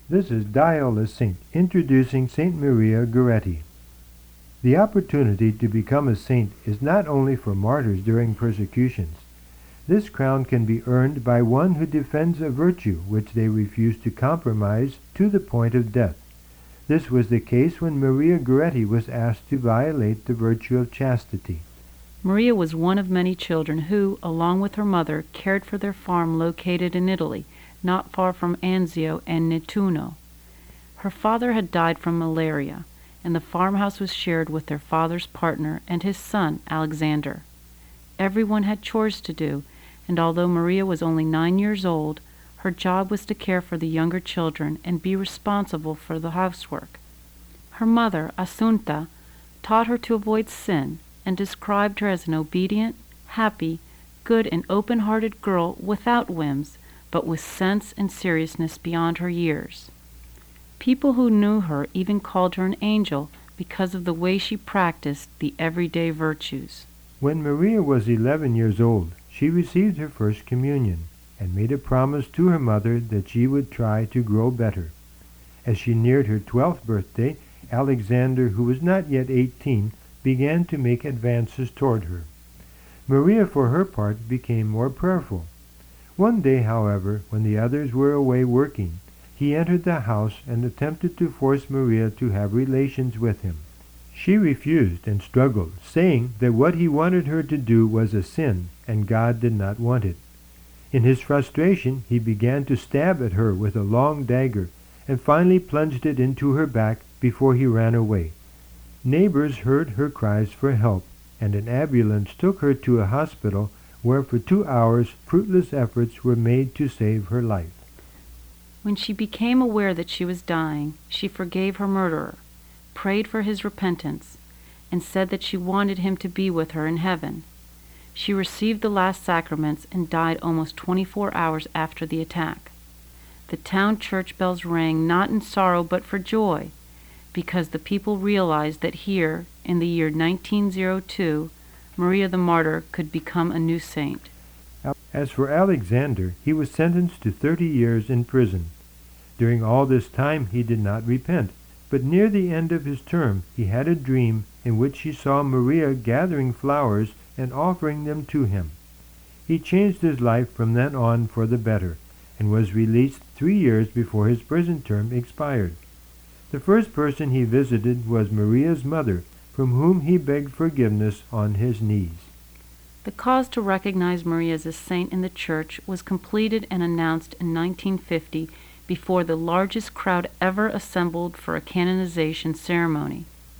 This is Dial a Saint, introducing Saint Maria Goretti. The opportunity to become a saint is not only for martyrs during persecutions. This crown can be earned by one who defends a virtue which they refuse to compromise to the point of death. This was the case when Maria Goretti was asked to violate the virtue of chastity. Maria was one of many children who, along with her mother, cared for their farm located in Italy, not far from Anzio and Nettuno. Her father had died from malaria, and the farmhouse was shared with their father's partner and his son, Alexander. Everyone had chores to do, and although Maria was only 9 years old, her job was to care for the younger children and be responsible for the housework. Her mother, Assunta, taught her to avoid sin and described her as an obedient, happy, good and open-hearted girl without whims, but with sense and seriousness beyond her years. People who knew her even called her an angel because of the way she practiced the everyday virtues. When Maria was 11 years old, she received her first communion and made a promise to her mother that she would try to grow better. As she neared her 12th birthday, Alexander, who was not yet 18, began to make advances toward her. Maria, for her part, became more prayerful. One day, however, when the others were away working, he entered the house and attempted to force Maria to have relations with him. She refused and struggled, saying that what he wanted her to do was a sin, and God did not want it. In his frustration, he began to stab at her with a long dagger, and finally plunged it into her back before he ran away. Neighbors heard her cries for help, and an ambulance took her to a hospital where for 2 hours fruitless efforts were made to save her life. When she became aware that she was dying, she forgave her murderer, prayed for his repentance, and said that she wanted him to be with her in heaven. She received the last sacraments and died almost 24 hours after the attack. The town church bells rang not in sorrow but for joy, because the people realized that here, in the year 1902, Maria the Martyr could become a new saint. As for Alexander, he was sentenced to 30 years in prison. During all this time he did not repent, but near the end of his term he had a dream in which he saw Maria gathering flowers and offering them to him. He changed his life from then on for the better, and was released 3 years before his prison term expired. The first person he visited was Maria's mother, from whom he begged forgiveness on his knees. The cause to recognize Maria as a saint in the church was completed and announced in 1950 before the largest crowd ever assembled for a canonization ceremony.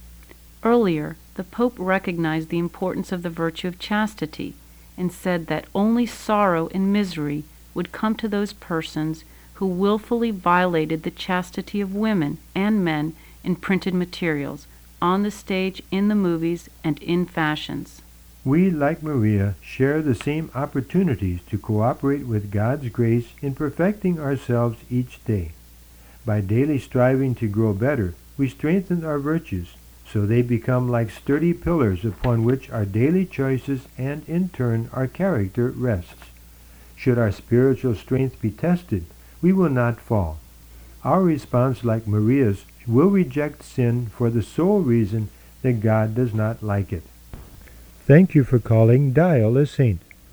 Earlier, the Pope recognized the importance of the virtue of chastity and said that only sorrow and misery would come to those persons who willfully violated the chastity of women and men in printed materials, on the stage, in the movies, and in fashions. We, like Maria, share the same opportunities to cooperate with God's grace in perfecting ourselves each day. By daily striving to grow better, we strengthen our virtues, so they become like sturdy pillars upon which our daily choices and, in turn, our character rests. Should our spiritual strength be tested, we will not fall. Our response, like Maria's, will reject sin for the sole reason that God does not like it. Thank you for calling Dial a Saint.